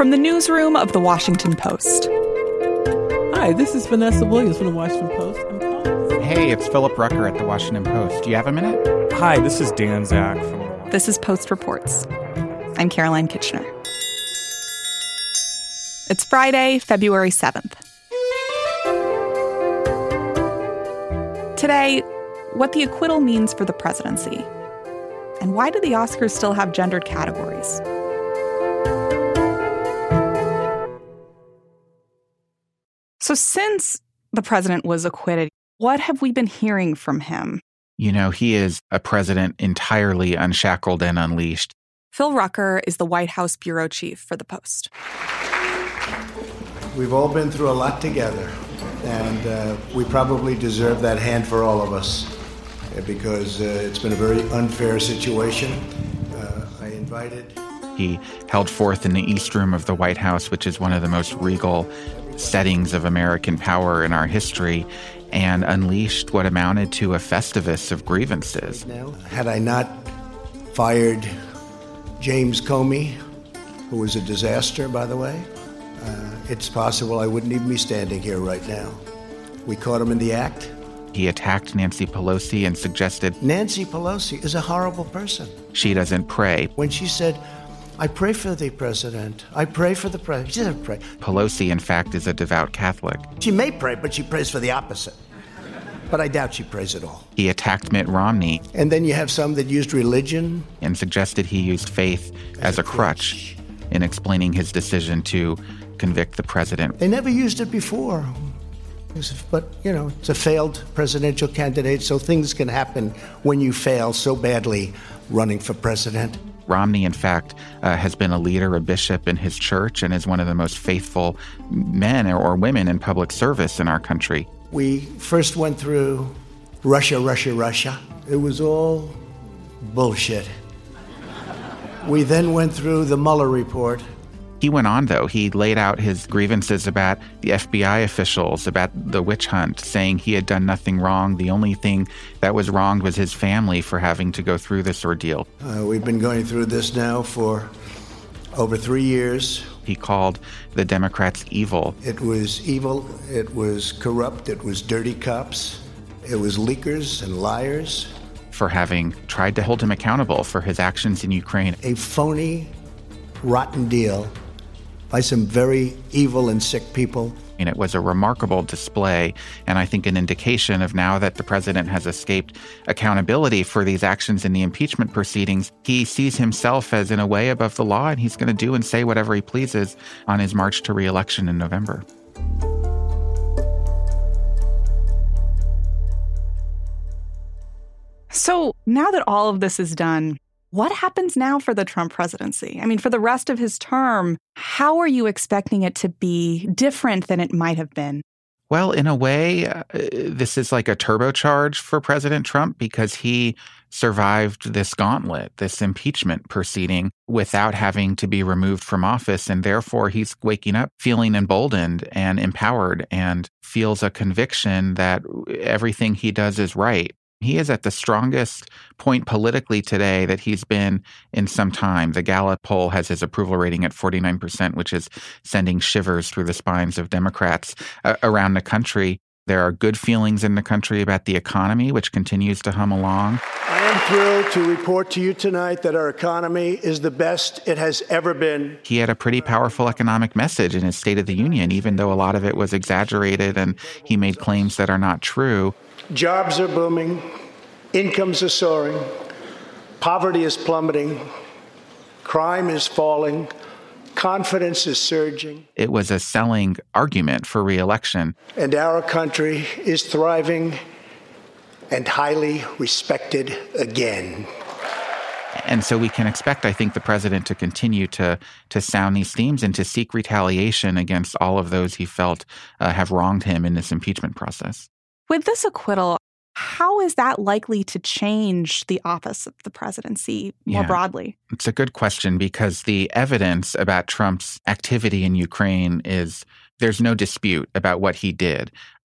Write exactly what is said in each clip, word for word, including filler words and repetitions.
From the newsroom of The Washington Post. Hi, this is Vanessa Williams from The Washington Post. I'm calling. Hey, it's Philip Rucker at The Washington Post. Do you have a minute? Hi, this is Dan Zak from The Washington. This is Post Reports. I'm Caroline Kitchener. It's Friday, February seventh. Today, what the acquittal means for the presidency. And why do the Oscars still have gendered categories? So since the president was acquitted, what have we been hearing from him? You know, he is a president entirely unshackled and unleashed. Phil Rucker is the White House bureau chief for The Post. We've all been through a lot together, and uh, we probably deserve that hand for all of us, uh, because uh, it's been a very unfair situation. Uh, I invited... He held forth in the East Room of the White House, which is one of the most regal settings of American power in our history, and unleashed what amounted to a festivus of grievances. Now, had I not fired James Comey, who was a disaster, by the way, uh, it's possible I wouldn't even be standing here right now. We caught him in the act. He attacked Nancy Pelosi and suggested Nancy Pelosi is a horrible person. She doesn't pray. When she said, I pray for the president. I pray for the president. She doesn't pray. Pelosi, in fact, is a devout Catholic. She may pray, but she prays for the opposite. But I doubt she prays at all. He attacked Mitt Romney. And then you have some that used religion. And suggested he used faith as, as a crutch in explaining his decision to convict the president. They never used it before. But, you know, it's a failed presidential candidate, so things can happen when you fail so badly running for president. Romney, in fact, uh, has been a leader, a bishop in his church, and is one of the most faithful men or women in public service in our country. We first went through Russia, Russia, Russia. It was all bullshit. We then went through the Mueller report. He went on, though. He laid out his grievances about the F B I officials, about the witch hunt, saying he had done nothing wrong. The only thing that was wrong was his family for having to go through this ordeal. Uh, we've been going through this now for over three years. He called the Democrats evil. It was evil. It was corrupt. It was dirty cops. It was leakers and liars. For having tried to hold him accountable for his actions in Ukraine. A phony, rotten deal by some very evil and sick people. And it was a remarkable display, and I think an indication of now that the president has escaped accountability for these actions in the impeachment proceedings, he sees himself as in a way above the law, and he's going to do and say whatever he pleases on his march to re-election in November. So now that all of this is done, what happens now for the Trump presidency? I mean, for the rest of his term, how are you expecting it to be different than it might have been? Well, in a way, uh, this is like a turbocharge for President Trump because he survived this gauntlet, this impeachment proceeding, without having to be removed from office. And therefore, he's waking up feeling emboldened and empowered and feels a conviction that everything he does is right. He is at the strongest point politically today that he's been in some time. The Gallup poll has his approval rating at forty-nine percent, which is sending shivers through the spines of Democrats uh, around the country. There are good feelings in the country about the economy, which continues to hum along. I am thrilled to report to you tonight that our economy is the best it has ever been. He had a pretty powerful economic message in his State of the Union, even though a lot of it was exaggerated and he made claims that are not true. Jobs are booming, incomes are soaring, poverty is plummeting, crime is falling, confidence is surging. It was a selling argument for re-election. And our country is thriving and highly respected again. And so we can expect, I think, the president to continue to to sound these themes and to seek retaliation against all of those he felt uh, have wronged him in this impeachment process. With this acquittal, how is that likely to change the office of the presidency more yeah, broadly? It's a good question because the evidence about Trump's activity in Ukraine is there's no dispute about what he did.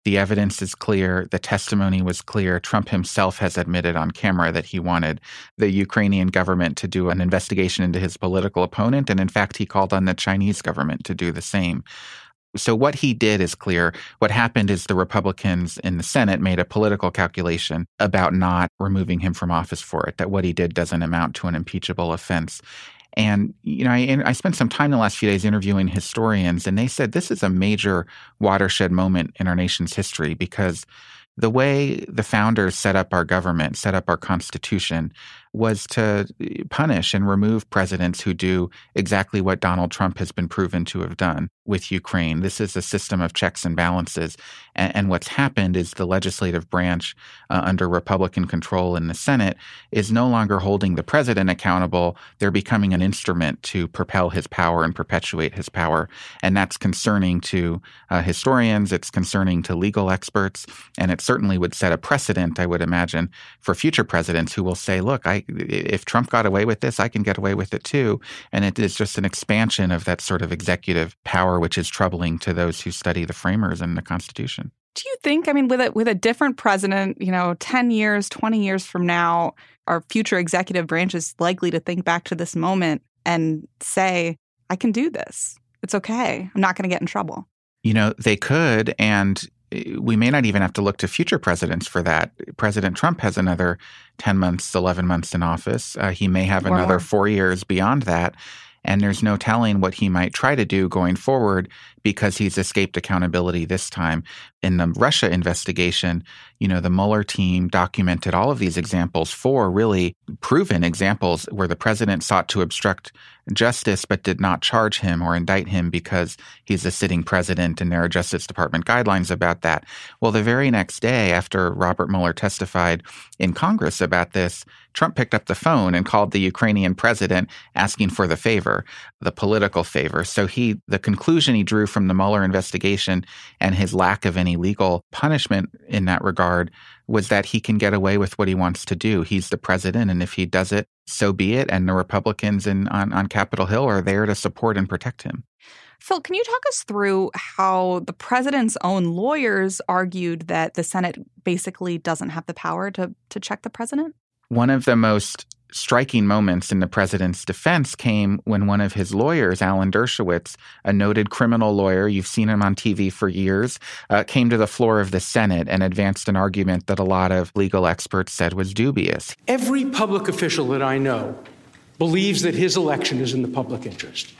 The evidence is clear. The testimony was clear. Trump himself has admitted on camera that he wanted the Ukrainian government to do an investigation into his political opponent. And in fact, he called on the Chinese government to do the same. So what he did is clear. What happened is the Republicans in the Senate made a political calculation about not removing him from office for it, that what he did doesn't amount to an impeachable offense. And, you know, I, I spent some time the last few days interviewing historians, and they said this is a major watershed moment in our nation's history because the way the founders set up our government, set up our Constitution, was to punish and remove presidents who do exactly what Donald Trump has been proven to have done with Ukraine. This is a system of checks and balances. And, and what's happened is the legislative branch uh, under Republican control in the Senate is no longer holding the president accountable. They're becoming an instrument to propel his power and perpetuate his power. And that's concerning to uh, historians. It's concerning to legal experts. And it certainly would set a precedent, I would imagine, for future presidents who will say, look, I if Trump got away with this, I can get away with it too. And it is just an expansion of that sort of executive power, which is troubling to those who study the framers and the Constitution. Do you think, I mean, with a, with a different president, you know, ten years, twenty years from now, our future executive branch is likely to think back to this moment and say, I can do this. It's okay. I'm not going to get in trouble. You know, they could, and we may not even have to look to future presidents for that. President Trump has another ten months, eleven months in office. Uh, he may have Wow. another four years beyond that. And there's no telling what he might try to do going forward because he's escaped accountability this time. In the Russia investigation, you know, the Mueller team documented all of these examples, four really proven examples where the president sought to obstruct justice but did not charge him or indict him because he's a sitting president and there are Justice Department guidelines about that. Well, the very next day after Robert Mueller testified in Congress about this, Trump picked up the phone and called the Ukrainian president asking for the favor, the political favor. So he, the conclusion he drew from the Mueller investigation and his lack of any legal punishment in that regard was that he can get away with what he wants to do. He's the president, and if he does it, so be it. And the Republicans in, on, on Capitol Hill are there to support and protect him. Phil, can you talk us through how the president's own lawyers argued that the Senate basically doesn't have the power to, to check the president? One of the most striking moments in the president's defense came when one of his lawyers, Alan Dershowitz, a noted criminal lawyer, you've seen him on T V for years, uh, came to the floor of the Senate and advanced an argument that a lot of legal experts said was dubious. Every public official that I know believes that his election is in the public interest.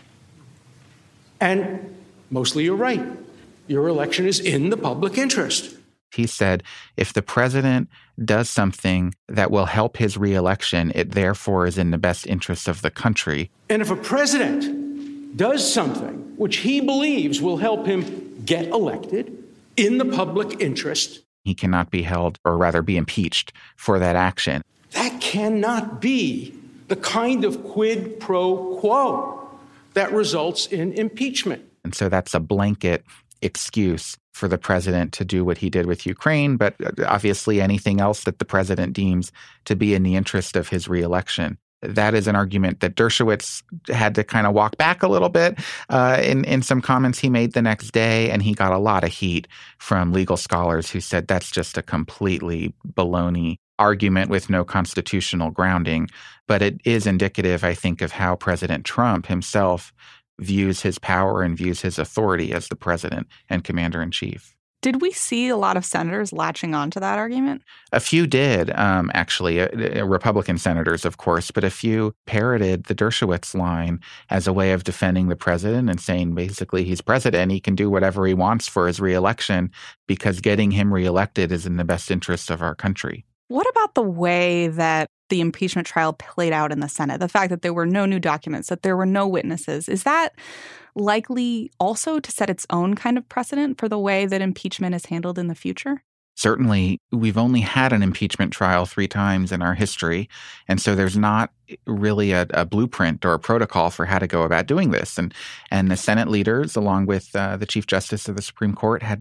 And mostly you're right. Your election is in the public interest. He said, if the president does something that will help his reelection, it therefore is in the best interest of the country. And if a president does something which he believes will help him get elected in the public interest, he cannot be held, or rather be impeached for that action. That cannot be the kind of quid pro quo that results in impeachment. And so that's a blanket excuse for the president to do what he did with Ukraine, but obviously anything else that the president deems to be in the interest of his reelection. That is an argument that Dershowitz had to kind of walk back a little bit uh, in, in some comments he made the next day, and he got a lot of heat from legal scholars who said that's just a completely baloney argument with no constitutional grounding. But it is indicative, I think, of how President Trump himself views his power and views his authority as the president and commander-in-chief. Did we see a lot of senators latching on to that argument? A few did, um, actually, uh, Republican senators, of course, but a few parroted the Dershowitz line as a way of defending the president and saying basically he's president, he can do whatever he wants for his reelection because getting him reelected is in the best interests of our country. What about the way that the impeachment trial played out in the Senate? The fact that there were no new documents, that there were no witnesses, is that likely also to set its own kind of precedent for the way that impeachment is handled in the future? Certainly, we've only had an impeachment trial three times in our history, and so there's not really a, a blueprint or a protocol for how to go about doing this. And and the Senate leaders, along with uh, the Chief Justice of the Supreme Court, had to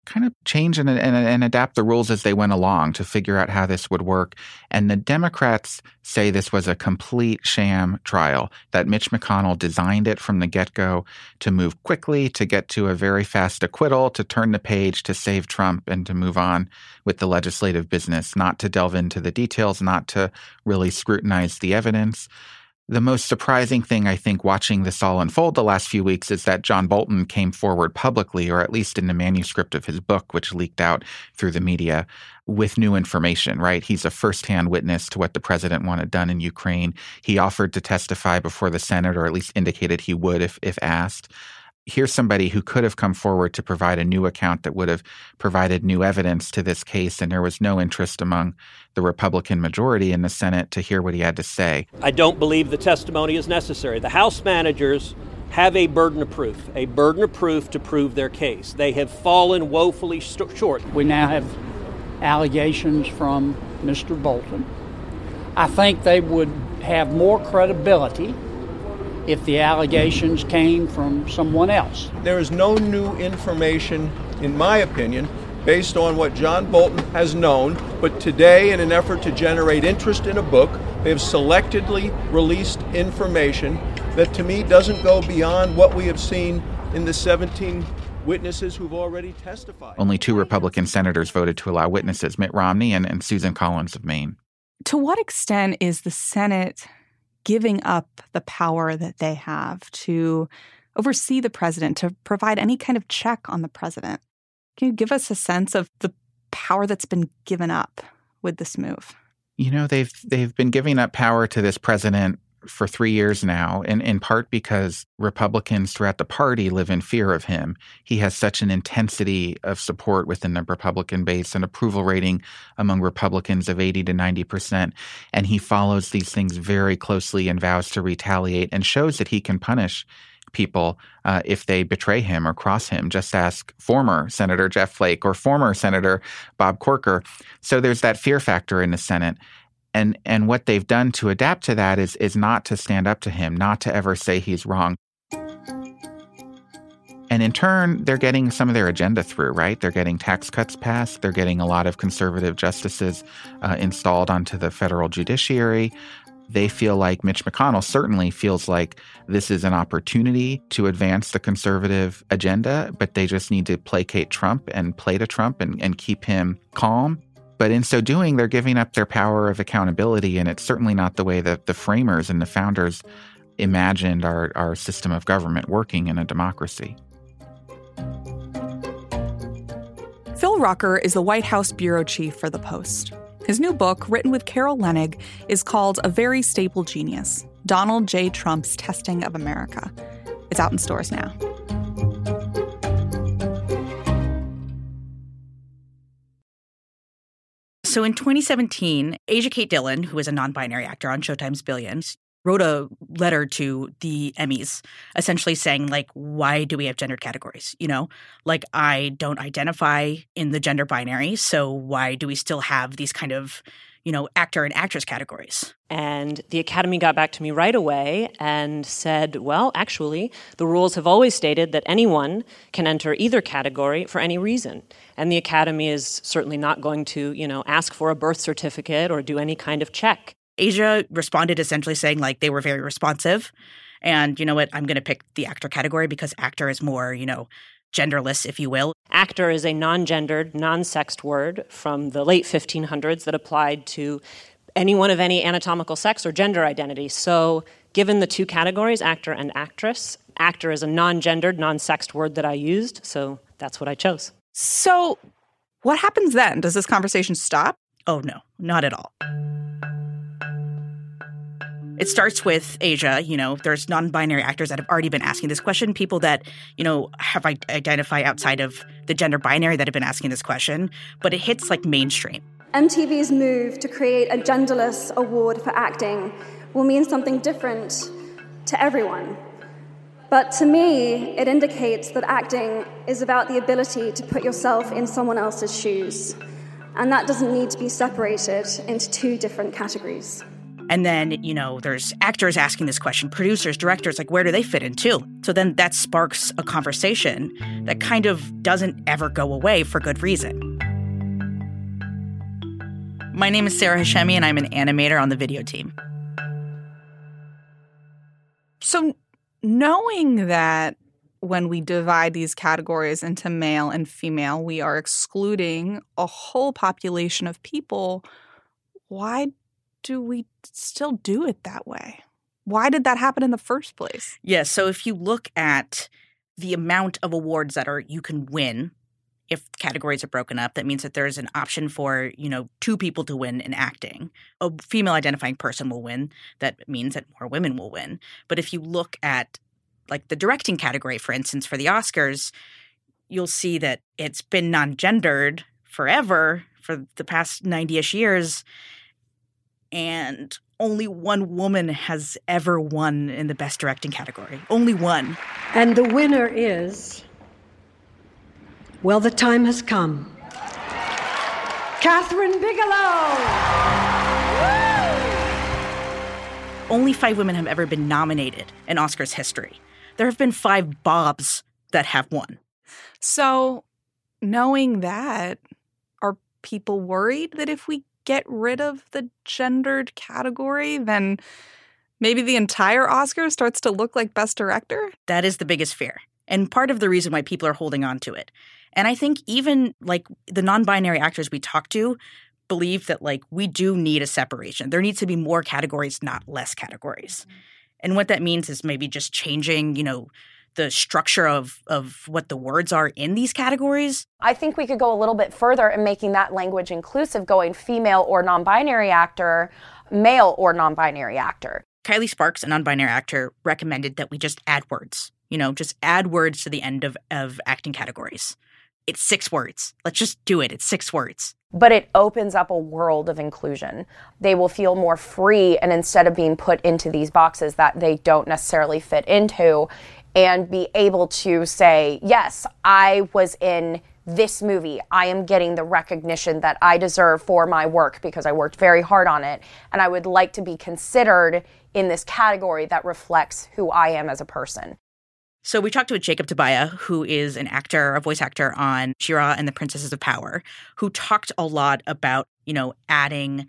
kind of change and, and, and adapt the rules as they went along to figure out how this would work. And the Democrats say this was a complete sham trial, that Mitch McConnell designed it from the get-go to move quickly, to get to a very fast acquittal, to turn the page, to save Trump, and to move on with the legislative business, not to delve into the details, not to really scrutinize the evidence. The most surprising thing, I think, watching this all unfold the last few weeks is that John Bolton came forward publicly, or at least in the manuscript of his book, which leaked out through the media, with new information, right? He's a firsthand witness to what the president wanted done in Ukraine. He offered to testify before the Senate, or at least indicated he would if, if asked. Here's somebody who could have come forward to provide a new account that would have provided new evidence to this case, and there was no interest among the Republican majority in the Senate to hear what he had to say. I don't believe the testimony is necessary. The House managers have a burden of proof, a burden of proof to prove their case. They have fallen woefully st- short. We now have allegations from Mister Bolton. I think they would have more credibility if the allegations came from someone else. There is no new information, in my opinion, based on what John Bolton has known, but today, in an effort to generate interest in a book, they have selectively released information that to me doesn't go beyond what we have seen in the seventeen witnesses who've already testified. Only two Republican senators voted to allow witnesses, Mitt Romney and, and Susan Collins of Maine. To what extent is the Senate giving up the power that they have to oversee the president, to provide any kind of check on the president? Can you give us a sense of the power that's been given up with this move? You know, they've they've been giving up power to this president for three years now, and in part because Republicans throughout the party live in fear of him. He has such an intensity of support within the Republican base, an approval rating among Republicans of eighty to ninety percent, and he follows these things very closely and vows to retaliate and shows that he can punish people uh, if they betray him or cross him. Just ask former Senator Jeff Flake or former Senator Bob Corker. So there's that fear factor in the Senate. And and what they've done to adapt to that is is not to stand up to him, not to ever say he's wrong. And in turn, they're getting some of their agenda through, right? They're getting tax cuts passed. They're getting a lot of conservative justices uh, installed onto the federal judiciary. They feel like Mitch McConnell certainly feels like this is an opportunity to advance the conservative agenda, but they just need to placate Trump and play to Trump and, and keep him calm. But in so doing, they're giving up their power of accountability, and it's certainly not the way that the framers and the founders imagined our, our system of government working in a democracy. Phil Rucker is the White House bureau chief for The Post. His new book, written with Carol Leonnig, is called A Very Stable Genius, Donald J. Trump's Testing of America. It's out in stores now. So in twenty seventeen, Asia Kate Dillon, who is a non-binary actor on Showtime's Billions, wrote a letter to the Emmys essentially saying, like, why do we have gendered categories? You know, like, I don't identify in the gender binary, so why do we still have these kind of, you know, actor and actress categories? And the Academy got back to me right away and said, well, actually, the rules have always stated that anyone can enter either category for any reason. And the Academy is certainly not going to, you know, ask for a birth certificate or do any kind of check. Asia responded essentially saying, like, they were very responsive. And you know what? I'm going to pick the actor category because actor is more, you know, genderless, if you will. Actor is a non-gendered, non-sexed word from the late fifteen hundreds that applied to anyone of any anatomical sex or gender identity. So given the two categories, actor and actress, actor is a non-gendered, non-sexed word that I used, so that's what I chose. So what happens then? Does this conversation stop? Oh, no, not at all. It starts with Asia. You know, there's non-binary actors that have already been asking this question, people that, you know, have identified outside of the gender binary that have been asking this question, but it hits like mainstream. M T V's move to create a genderless award for acting will mean something different to everyone. But to me, it indicates that acting is about the ability to put yourself in someone else's shoes. And that doesn't need to be separated into two different categories. And then, you know, there's actors asking this question, producers, directors, like, where do they fit in too? So then that sparks a conversation that kind of doesn't ever go away for good reason. My name is Sarah Hashemi, and I'm an animator on the video team. So knowing that when we divide these categories into male and female, we are excluding a whole population of people, why do we still do it that way? Why did that happen in the first place? Yeah, so if you look at the amount of awards that are you can win, if categories are broken up, that means that there's an option for, you know, two people to win in acting. A female identifying person will win. That means that more women will win. But if you look at like the directing category, for instance, for the Oscars, you'll see that it's been non-gendered forever for the past ninety-ish years. And only one woman has ever won in the Best Directing category. Only one. And the winner is, well, the time has come. Kathryn Bigelow! Woo! Only five women have ever been nominated in Oscars history. There have been five Bobs that have won. So knowing that, are people worried that if we get rid of the gendered category, then maybe the entire Oscar starts to look like Best Director? That is the biggest fear, and part of the reason why people are holding on to it. And I think even like the non-binary actors we talk to believe that like we do need a separation. There needs to be more categories, not less categories. Mm-hmm. And what that means is maybe just changing, you know, the structure of, of what the words are in these categories. I think we could go a little bit further in making that language inclusive, going female or non-binary actor, male or non-binary actor. Kylie Sparks, a non-binary actor, recommended that we just add words, you know, just add words to the end of, of acting categories. It's six words. Let's just do it. It's six words. But it opens up a world of inclusion. They will feel more free, and instead of being put into these boxes that they don't necessarily fit into, and be able to say, yes, I was in this movie. I am getting the recognition that I deserve for my work because I worked very hard on it. And I would like to be considered in this category that reflects who I am as a person. So we talked with Jacob Tabaya, who is an actor, a voice actor on She-Ra and the Princesses of Power, who talked a lot about, you know, adding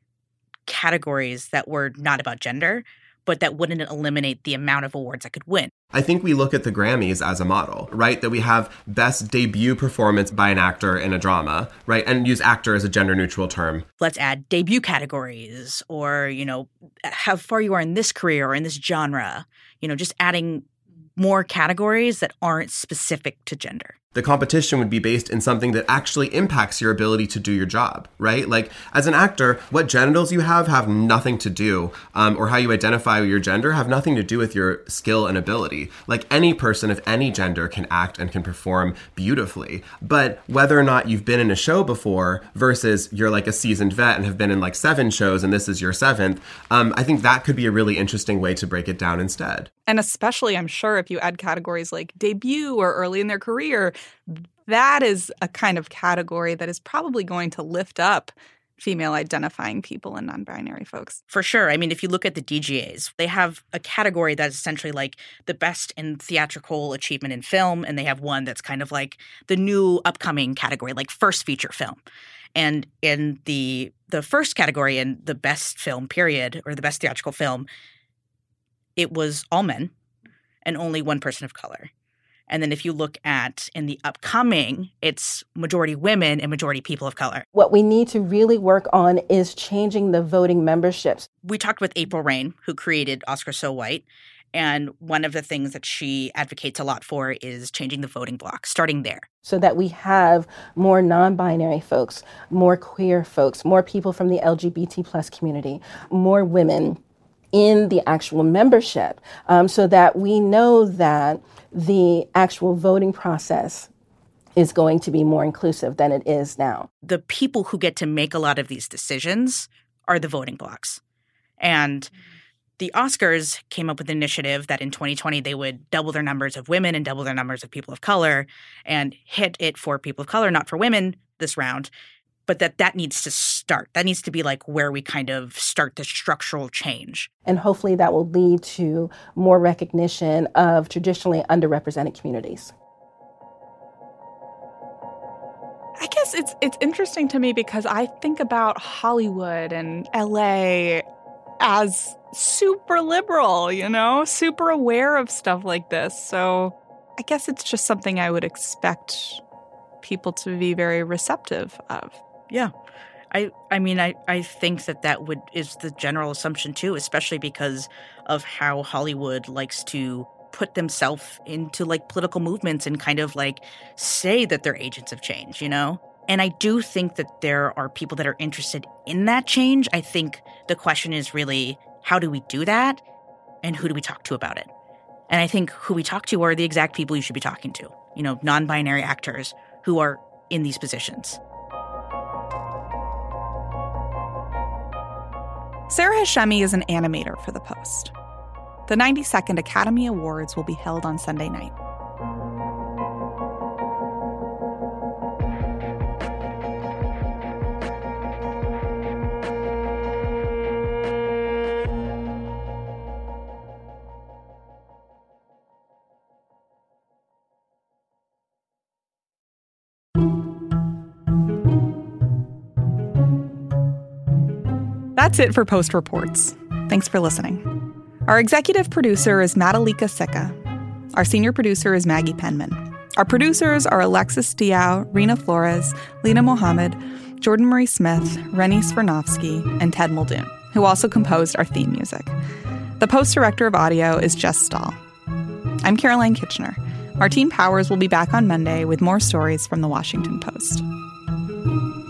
categories that were not about gender, but that wouldn't eliminate the amount of awards I could win. I think we look at the Grammys as a model, right? That we have best debut performance by an actor in a drama, right? And use actor as a gender-neutral term. Let's add debut categories, or, you know, how far you are in this career or in this genre. You know, just adding more categories that aren't specific to gender. The competition would be based in something that actually impacts your ability to do your job, right? Like, as an actor, what genitals you have have nothing to do, um, or how you identify your gender have nothing to do with your skill and ability. Like, any person of any gender can act and can perform beautifully. But whether or not you've been in a show before versus you're like a seasoned vet and have been in like seven shows and this is your seventh, um, I think that could be a really interesting way to break it down instead. And especially, I'm sure, if you add categories like debut or early in their career, that is a kind of category that is probably going to lift up female identifying people and non-binary folks. For sure. I mean, if you look at the D G As, they have a category that's essentially like the best in theatrical achievement in film, and they have one that's kind of like the new upcoming category, like first feature film. And in the the first category, in the best film period, or the best theatrical film, it was all men and only one person of color. And then if you look at in the upcoming, it's majority women and majority people of color. What we need to really work on is changing the voting memberships. We talked with April Reign, who created Oscar So White. And one of the things that she advocates a lot for is changing the voting block, starting there. So that we have more non-binary folks, more queer folks, more people from the L G B T plus community, more women in the actual membership, um, so that we know that the actual voting process is going to be more inclusive than it is now. The people who get to make a lot of these decisions are the voting blocks. And the Oscars came up with an initiative that in twenty twenty they would double their numbers of women and double their numbers of people of color, and hit it for people of color, not for women this round. but that that needs to start. That needs to be like where we kind of start the structural change. And hopefully that will lead to more recognition of traditionally underrepresented communities. I guess it's it's interesting to me because I think about Hollywood and L A as super liberal, you know, super aware of stuff like this. So I guess it's just something I would expect people to be very receptive of. Yeah. I I mean, I, I think that that would is the general assumption, too, especially because of how Hollywood likes to put themselves into, like, political movements and kind of, like, say that they're agents of change, you know? And I do think that there are people that are interested in that change. I think the question is really, how do we do that? And who do we talk to about it? And I think who we talk to are the exact people you should be talking to, you know, non-binary actors who are in these positions. Sarah Hashemi is an animator for The Post. The ninety-second Academy Awards will be held on Sunday night. That's it for Post Reports. Thanks for listening. Our executive producer is Madalika Sika. Our senior producer is Maggie Penman. Our producers are Alexis Diao, Rena Flores, Lena Mohammed, Jordan Marie Smith, Rennie Svirnovsky, and Ted Muldoon, who also composed our theme music. The Post director of audio is Jess Stahl. I'm Caroline Kitchener. Martine Powers will be back on Monday with more stories from the Washington Post.